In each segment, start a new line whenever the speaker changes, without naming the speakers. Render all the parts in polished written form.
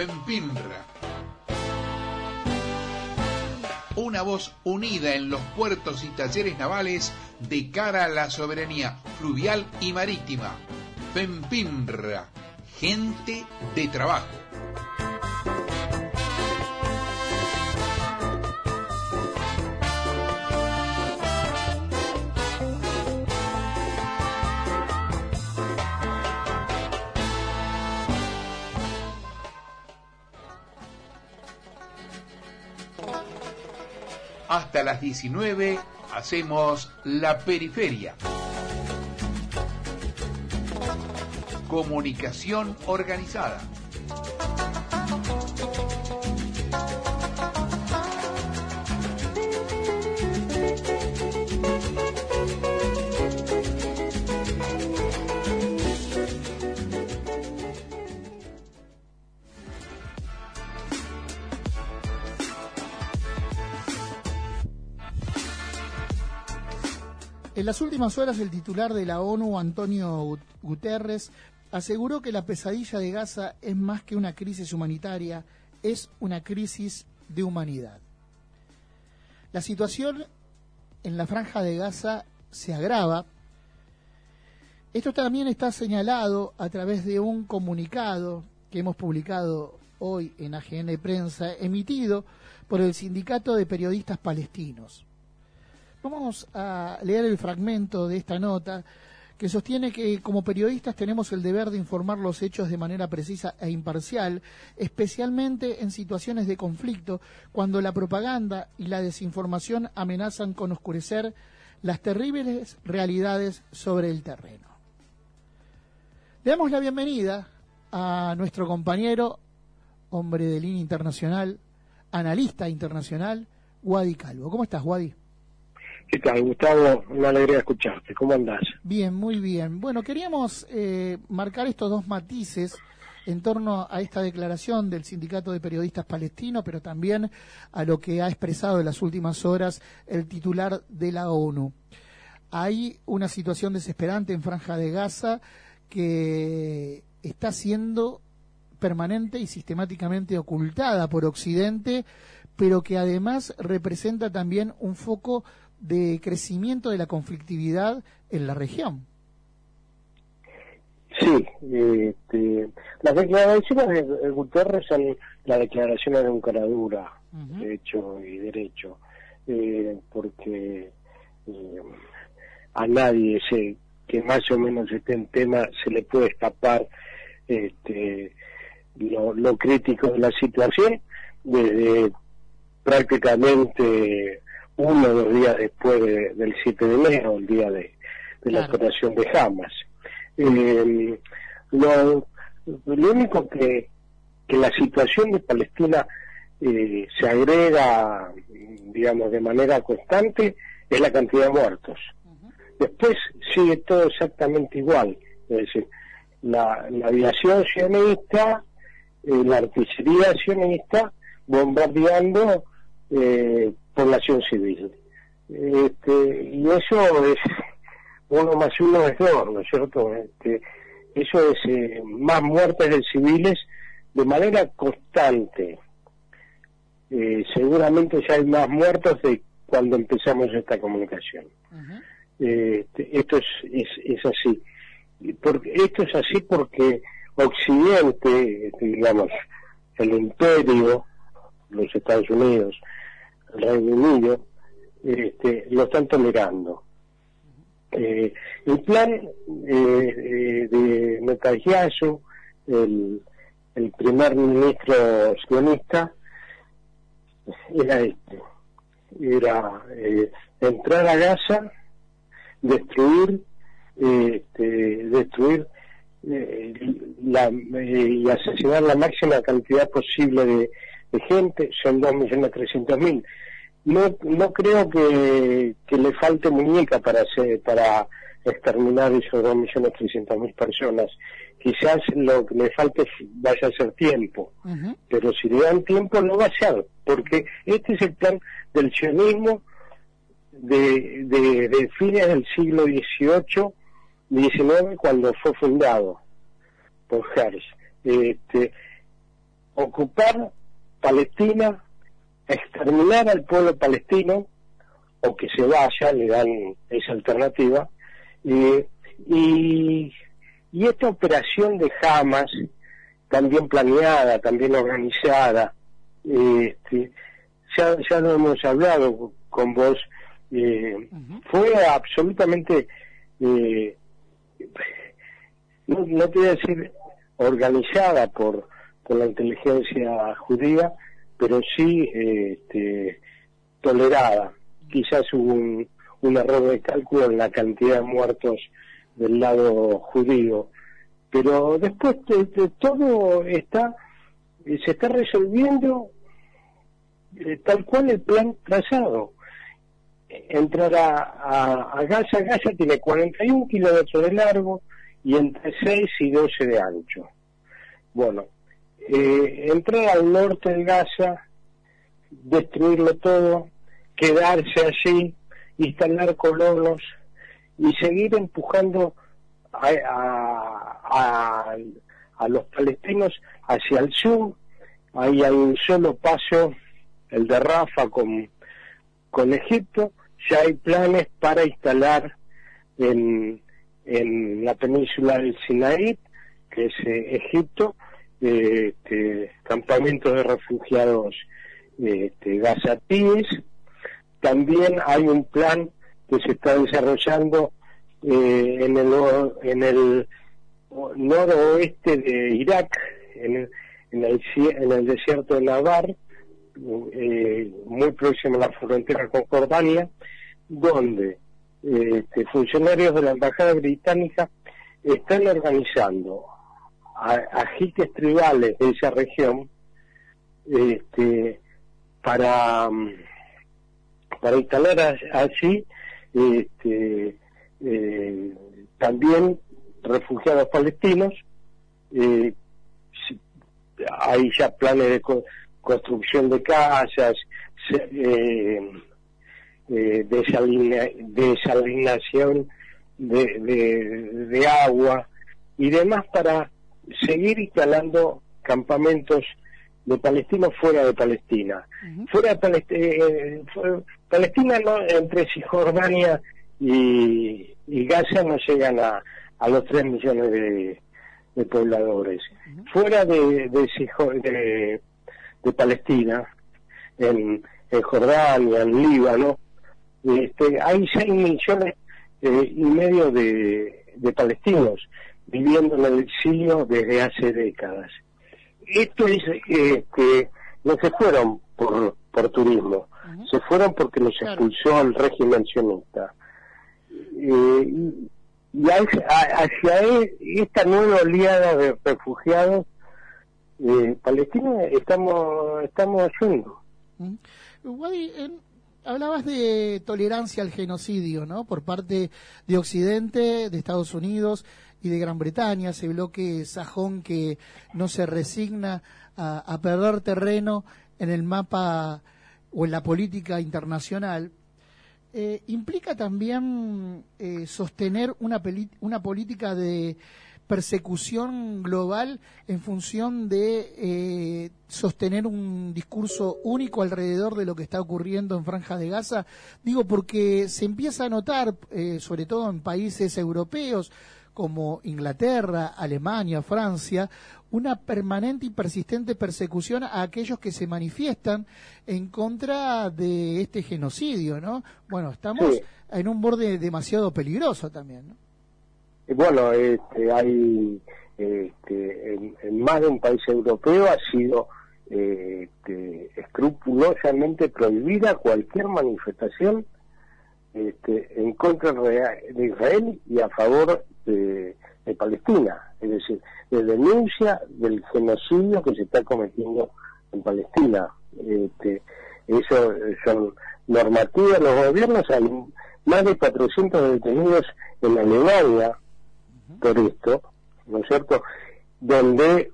FEMPINRA. Una voz unida en los puertos y talleres navales de cara a la soberanía fluvial y marítima. FEMPINRA, gente de trabajo. Hasta las 19 hacemos La Periferia. Comunicación organizada.
En las últimas horas, el titular de la ONU, Antonio Guterres, aseguró que la pesadilla de Gaza es más que una crisis humanitaria, es una crisis de humanidad. La situación en la franja de Gaza se agrava. Esto también está señalado a través de un comunicado que hemos publicado hoy en AGN Prensa, emitido por el Sindicato de Periodistas Palestinos. Vamos a leer el fragmento de esta nota que sostiene que como periodistas tenemos el deber de informar los hechos de manera precisa e imparcial, especialmente en situaciones de conflicto, cuando la propaganda y la desinformación amenazan con oscurecer las terribles realidades sobre el terreno. Le damos la bienvenida a nuestro compañero, hombre de línea internacional, analista internacional, Wadi Calvo. ¿Cómo estás, Wadi?
¿Qué tal, Gustavo? Una alegría escucharte. ¿Cómo andás?
Bien, muy bien. Bueno, queríamos marcar estos dos matices en torno a esta declaración del Sindicato de Periodistas Palestinos, pero también a lo que ha expresado en las últimas horas el titular de la ONU. Hay una situación desesperante en Franja de Gaza que está siendo permanente y sistemáticamente ocultada por Occidente, pero que además representa también un foco de crecimiento de la conflictividad en la región.
Sí, las declaraciones de Guterres son las declaraciones de un cara dura, de hecho y derecho, porque a nadie que más o menos esté en tema se le puede escapar lo crítico de la situación desde prácticamente 1 o 2 días después del 7 de enero, el día de la operación de Hamas. Lo único que la situación de Palestina se agrega, digamos, de manera constante es la cantidad de muertos. Después sigue todo exactamente igual, es decir, la aviación sionista, la artillería sionista bombardeando población civil. Y eso es 1 más 1 es 2, ¿no es cierto? Eso es más muertes de civiles de manera constante. Seguramente ya hay más muertos de cuando empezamos esta comunicación. Esto es así. Esto es así porque Occidente, digamos, el imperio, los Estados Unidos, el Reino Unido, lo están tolerando. El plan de Netanyahu, el primer ministro sionista, era entrar a Gaza, destruir y asesinar la máxima cantidad posible de gente. Son 2.300.000. No creo que le falte muñeca para exterminar esos 2.300.000 personas. Quizás lo que le falte vaya a ser tiempo, pero si le dan tiempo lo va a hacer, porque este es el plan del sionismo de fines del siglo XIX, cuando fue fundado por Herz. ocupar Palestina, exterminar al pueblo palestino, o que se vaya, le dan esa alternativa, y esta operación de Hamas, también planeada, también organizada, ya lo hemos hablado con vos, fue absolutamente, no te voy a decir organizada por la inteligencia judía, pero sí tolerada. Quizás hubo un error de cálculo en la cantidad de muertos del lado judío, pero después de todo se está resolviendo tal cual el plan trazado. Entrar a Gaza. Gaza tiene 41 kilómetros de largo y entre 6 y 12 de ancho. Bueno, entrar al norte de Gaza, destruirlo todo, quedarse allí, instalar colonos y seguir empujando a los palestinos hacia el sur. Ahí hay un solo paso, el de Rafah con Egipto. Ya hay planes para instalar en la península del Sinaí, que es Egipto, campamentos de refugiados gazatíes. También hay un plan que se está desarrollando en el noroeste de Irak, en el desierto de Nabar, muy próximo a la frontera con Jordania, donde funcionarios de la embajada británica están organizando ajites tribales de esa región para instalar allí también refugiados palestinos. Hay ya planes de construcción de casas, desalinación de agua y demás, para seguir instalando campamentos de palestinos fuera de Palestina. Fuera de Palestina, no, entre Cisjordania y Gaza no llegan a los 3 millones de pobladores. Fuera de Palestina, en Jordania, en Líbano, hay 6 millones y medio de palestinos viviendo en el exilio desde hace décadas. Esto es que no se fueron por turismo, se fueron porque los expulsó el régimen sionista. Y hacia esta nueva oleada de refugiados palestinos estamos yendo.
Wadi, hablabas de tolerancia al genocidio, ¿no? Por parte de Occidente, de Estados Unidos y de Gran Bretaña, ese bloque sajón que no se resigna a perder terreno en el mapa o en la política internacional. Implica también sostener una política de persecución global en función de sostener un discurso único alrededor de lo que está ocurriendo en Franja de Gaza. Digo, porque se empieza a notar, sobre todo en países europeos como Inglaterra, Alemania, Francia, una permanente y persistente persecución a aquellos que se manifiestan en contra de este genocidio, ¿no? Bueno, estamos en un borde demasiado peligroso también, ¿no?
Bueno, hay en más de un país europeo ha sido escrupulosamente prohibida cualquier manifestación en contra de Israel y a favor de Palestina, es decir, de denuncia del genocidio que se está cometiendo en Palestina. Eso son normativas de los gobiernos. Hay más de 400 detenidos en Alemania por esto, ¿no es cierto?, donde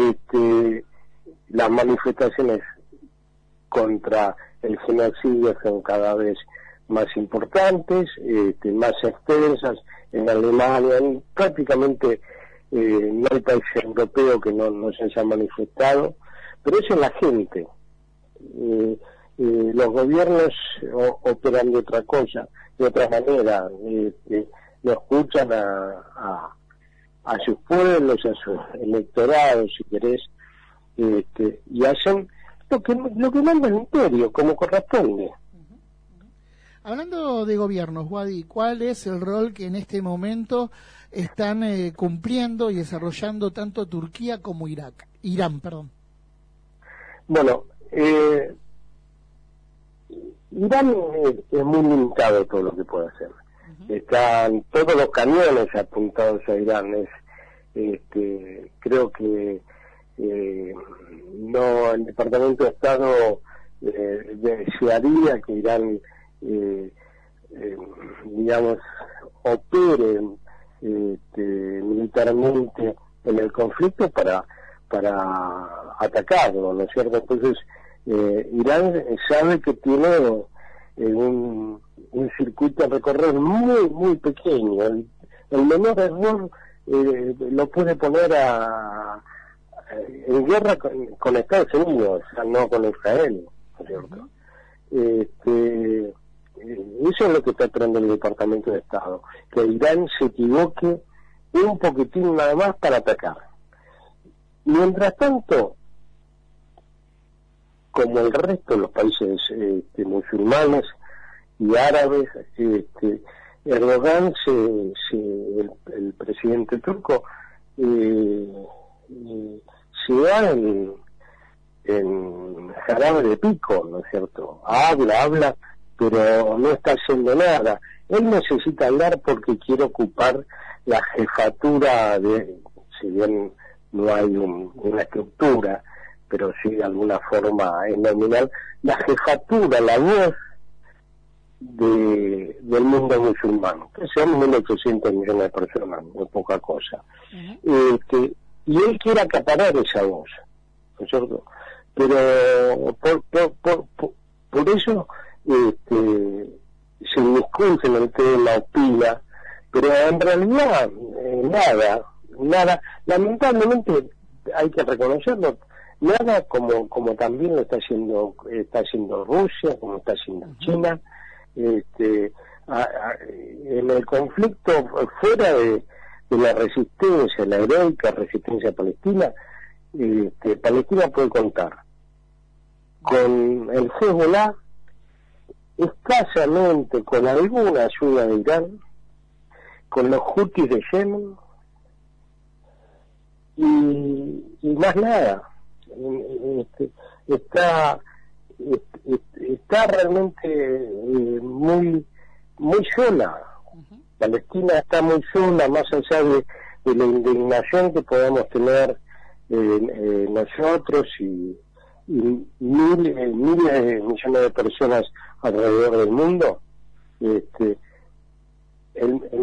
las manifestaciones contra el genocidio son cada vez más importantes, más extensas. En Alemania, prácticamente no hay país europeo que no se haya manifestado, pero eso es la gente. Los gobiernos operan de otra cosa, de otra manera, no escuchan a sus pueblos, a sus electorados, si querés, y hacen lo que manda el imperio, como corresponde.
Hablando de gobiernos, Wadi, ¿cuál es el rol que en este momento están cumpliendo y desarrollando tanto Turquía como Irán?
Bueno, Irán es muy limitado todo lo que puede hacer. Están todos los cañones apuntados a Irán. Creo que no, el Departamento de Estado desearía que Irán digamos, opere militarmente en el conflicto para atacarlo, ¿no es cierto? Entonces, Irán sabe que tiene un circuito a recorrer muy pequeño. El menor error lo puede poner en guerra con Estados Unidos, o sea, no con Israel, ¿no es cierto? Eso es lo que está esperando el Departamento de Estado, que Irán se equivoque un poquitín nada más para atacar. Mientras tanto, como el resto de los países musulmanes y árabes, Erdogan, el presidente turco, se da en jarabe de pico, ¿no es cierto? Habla, pero no está haciendo nada. Él necesita hablar porque quiere ocupar la jefatura si bien no hay una estructura, pero sí de alguna forma es nominal, la jefatura, la voz del mundo musulmán, que son 1.800 millones de personas, no es poca cosa. Y él quiere acaparar esa voz, ¿no es cierto? Pero por eso se inmiscuye en el tema, opina, pero en realidad nada, lamentablemente hay que reconocerlo, nada como también lo está haciendo Rusia, como está haciendo China. En el conflicto fuera de la resistencia, la heroica resistencia palestina, Palestina puede contar con el Hezbollah, escasamente con alguna ayuda de Irán, con los Houthis de Yemen y más nada. Está realmente muy sola. Palestina está muy sola, más allá de la indignación que podamos tener nosotros y miles de millones de personas alrededor del mundo. El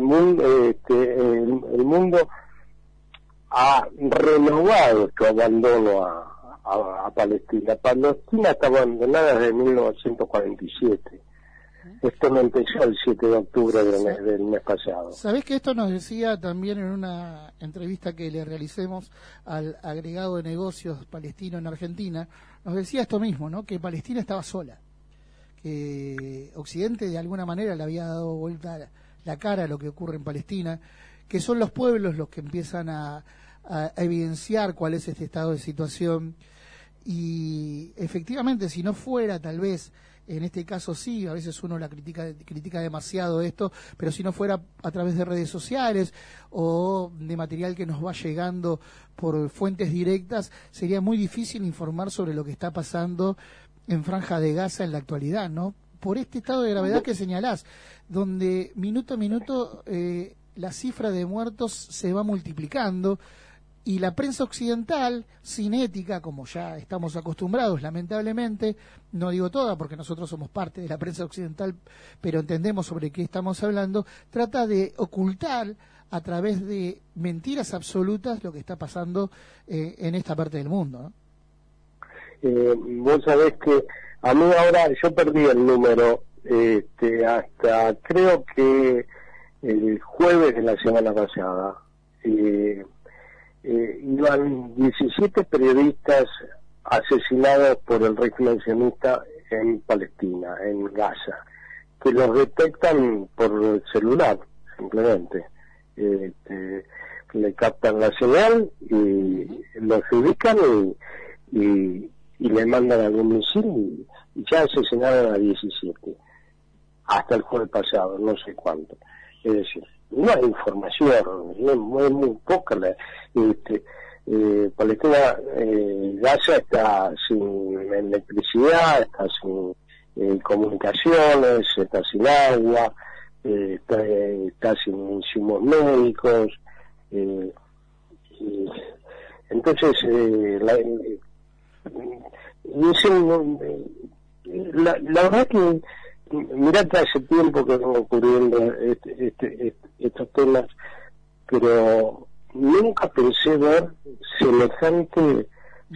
mundo ha renovado su abandono a Palestina. Palestina está abandonada desde 1947. Esto no empezó el 7 de octubre del mes pasado.
¿Sabés que esto nos decía también en una entrevista que le realicemos al agregado de negocios palestino en Argentina? Nos decía esto mismo, ¿no? Que Palestina estaba sola, que Occidente de alguna manera le había dado vuelta la cara a lo que ocurre en Palestina, que son los pueblos los que empiezan a evidenciar cuál es este estado de situación. Y efectivamente, si no fuera tal vez, en este caso sí, a veces uno la critica demasiado esto, pero si no fuera a través de redes sociales o de material que nos va llegando por fuentes directas, sería muy difícil informar sobre lo que está pasando en Franja de Gaza en la actualidad, ¿no? Por este estado de gravedad que señalás, donde minuto a minuto la cifra de muertos se va multiplicando, y la prensa occidental, sin ética, como ya estamos acostumbrados, lamentablemente, no digo toda porque nosotros somos parte de la prensa occidental, pero entendemos sobre qué estamos hablando, trata de ocultar a través de mentiras absolutas lo que está pasando en esta parte del mundo, ¿no?
Vos sabés que a mí ahora, yo perdí el número, hasta creo que el jueves de la semana pasada, iban 17 periodistas asesinados por el régimen sionista en Palestina, en Gaza, que los detectan por el celular, simplemente. Le captan la señal y los ubican y le mandan algún misil y ya asesinaron a 17, hasta el jueves pasado, no sé cuánto. Es decir, no hay información, es muy poca Palestina, Gaza está sin electricidad, está sin comunicaciones, está sin agua, está sin insumos médicos, entonces la verdad que mirá que hace tiempo que vengo ocurriendo estos temas, pero nunca pensé ver semejante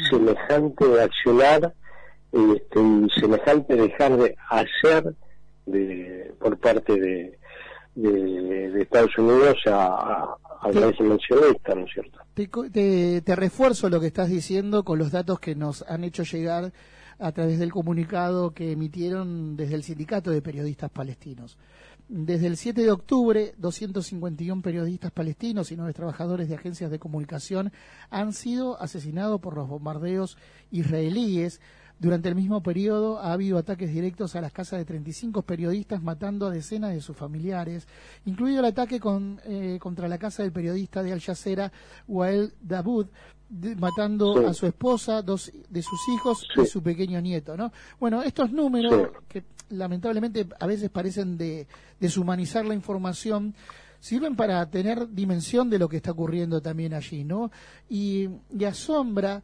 accionar y semejante dejar de hacer por parte de Estados Unidos al régimen sionista, ¿no es cierto?
Te refuerzo lo que estás diciendo con los datos que nos han hecho llegar a través del comunicado que emitieron desde el Sindicato de Periodistas Palestinos. Desde el 7 de octubre, 251 periodistas palestinos y 9 trabajadores de agencias de comunicación han sido asesinados por los bombardeos israelíes. Durante el mismo periodo ha habido ataques directos a las casas de 35 periodistas, matando a decenas de sus familiares, incluido el ataque contra la casa del periodista de Al Jazeera, Wael Dawood, matando a su esposa, 2 de sus hijos y su pequeño nieto, ¿no? Bueno, estos números, que lamentablemente a veces parecen deshumanizar la información, sirven para tener dimensión de lo que está ocurriendo también allí, ¿no? Y asombra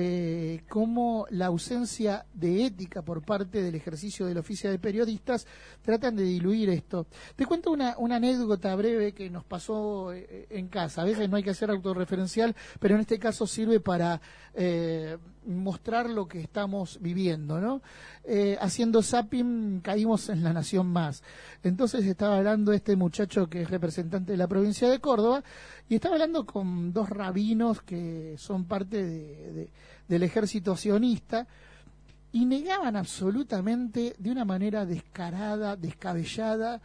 cómo la ausencia de ética por parte del ejercicio del oficio de periodistas tratan de diluir esto. Te cuento una anécdota breve que nos pasó en casa. A veces no hay que hacer autorreferencial, pero en este caso sirve para mostrar lo que estamos viviendo, ¿no? Haciendo zapping caímos en La Nación Más. Entonces estaba hablando este muchacho que es representante de la provincia de Córdoba y estaba hablando con 2 rabinos que son parte del ejército sionista y negaban absolutamente de una manera descarada, descabellada,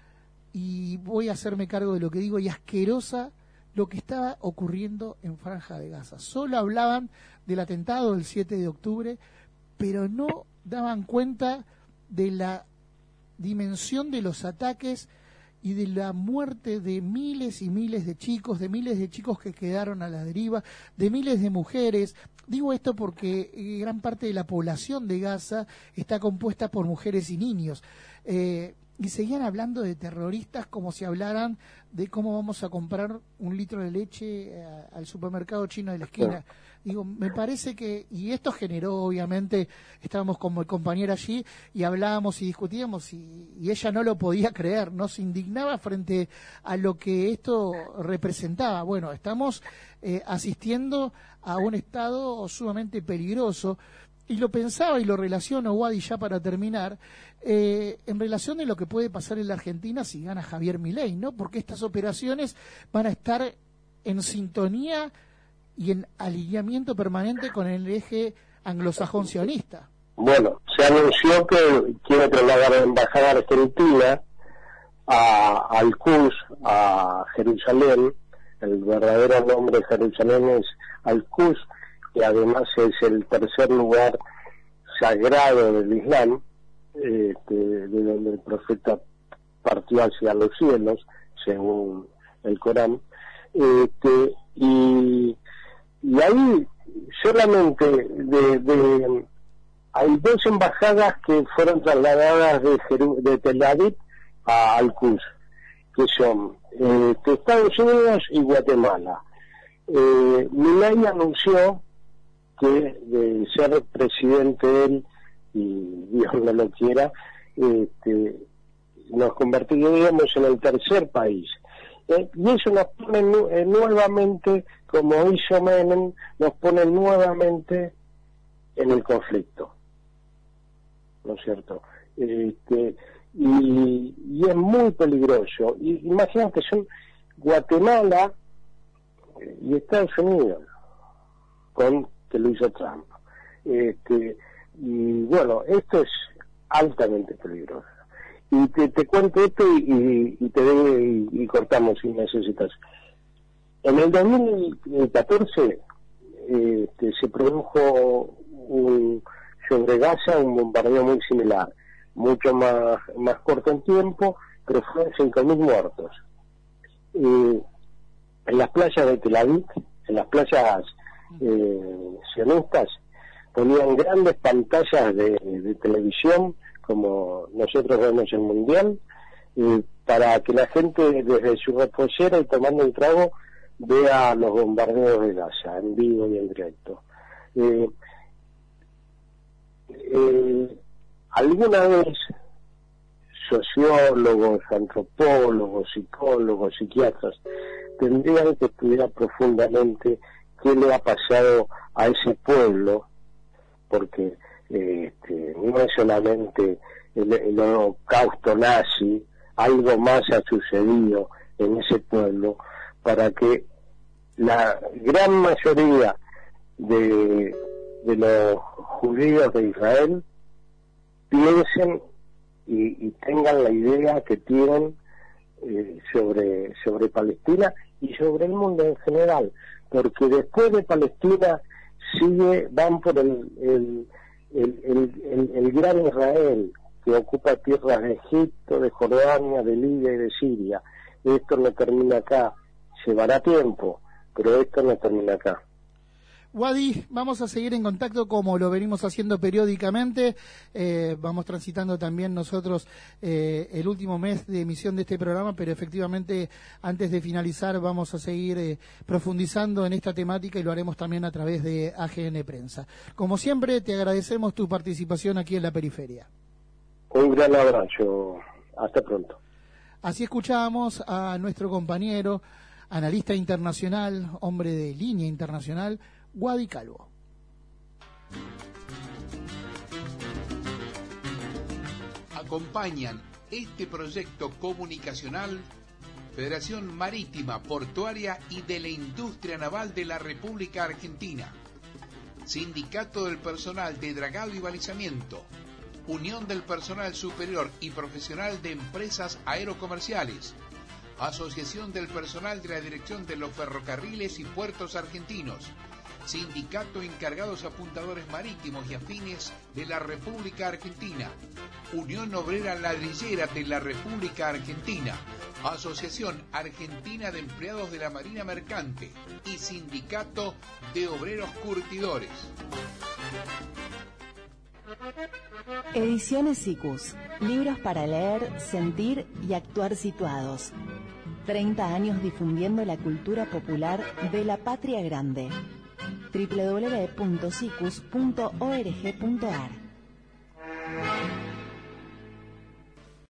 y voy a hacerme cargo de lo que digo, y asquerosa, lo que estaba ocurriendo en Franja de Gaza. Solo hablaban del atentado del 7 de octubre, pero no daban cuenta de la dimensión de los ataques y de la muerte de miles y miles de chicos, que quedaron a la deriva, de miles de mujeres. Digo esto porque gran parte de la población de Gaza está compuesta por mujeres y niños. Y seguían hablando de terroristas como si hablaran de cómo vamos a comprar un litro de leche al supermercado chino de la esquina. Digo, me parece que, y esto generó, obviamente, estábamos con mi compañera allí y hablábamos y discutíamos y ella no lo podía creer, no se indignaba frente a lo que esto representaba. Bueno, estamos asistiendo a un estado sumamente peligroso. Y lo pensaba y lo relaciono, Wadi, ya para terminar, en relación de lo que puede pasar en la Argentina si gana Javier Milei, ¿no? Porque estas operaciones van a estar en sintonía y en alineamiento permanente con el eje anglosajón sionista.
Bueno, se anunció que quiere trasladar a la embajada argentina al Quds, a Jerusalén. El verdadero nombre de Jerusalén es Al-Quds, que además es el tercer lugar sagrado del Islam, de donde el profeta partió hacia los cielos, según el Corán, y ahí solamente hay 2 embajadas que fueron trasladadas de Tel Aviv a Al-Quds, que son Estados Unidos y Guatemala. Milei anunció que de ser presidente él, y Dios no lo quiera, nos convertiríamos en el tercer país. Y eso nos pone nuevamente, como hizo Menem, nos pone nuevamente en el conflicto, ¿no es cierto? Y es muy peligroso. Imagínate, son Guatemala y Estados Unidos, que lo hizo Trump. Y bueno, esto es altamente peligroso. Y te cuento esto y cortamos si necesitas. En el 2014 se produjo sobre Gaza un bombardeo muy similar, mucho más corto en tiempo, pero fueron 5.000 muertos. En las playas de Tel Aviv, en las playas sionistas, ponían grandes pantallas de televisión, como nosotros vemos el Mundial, para que la gente desde su reposera y tomando un trago vea los bombardeos de Gaza en vivo y en directo. Alguna vez sociólogos, antropólogos, psicólogos, psiquiatras tendrían que estudiar profundamente qué le ha pasado a ese pueblo, porque no es solamente el holocausto nazi, algo más ha sucedido en ese pueblo para que la gran mayoría de los judíos de Israel piensen y tengan la idea que tienen sobre Palestina y sobre el mundo en general, porque después de Palestina van por el gran Israel, que ocupa tierras de Egipto, de Jordania, de Libia y de Siria. Esto no termina acá, llevará tiempo, pero esto no termina acá.
Wadi, vamos a seguir en contacto como lo venimos haciendo periódicamente. Vamos transitando también nosotros el último mes de emisión de este programa, pero efectivamente antes de finalizar vamos a seguir profundizando en esta temática y lo haremos también a través de AGN Prensa. Como siempre, te agradecemos tu participación aquí en La Periferia.
Un gran abrazo. Hasta pronto.
Así escuchábamos a nuestro compañero, analista internacional, hombre de línea internacional, Wadi Calvo.
Acompañan este proyecto comunicacional Federación Marítima, Portuaria y de la Industria Naval de la República Argentina, Sindicato del Personal de Dragado y Balizamiento, Unión del Personal Superior y Profesional de Empresas Aerocomerciales, Asociación del Personal de la Dirección de los Ferrocarriles y Puertos Argentinos, Sindicato Encargados Apuntadores Marítimos y Afines de la República Argentina, Unión Obrera Ladrillera de la República Argentina, Asociación Argentina de Empleados de la Marina Mercante y Sindicato de Obreros Curtidores.
Ediciones SICUS, libros para leer, sentir y actuar situados. 30 años difundiendo la cultura popular de la patria grande. www.sicus.org.ar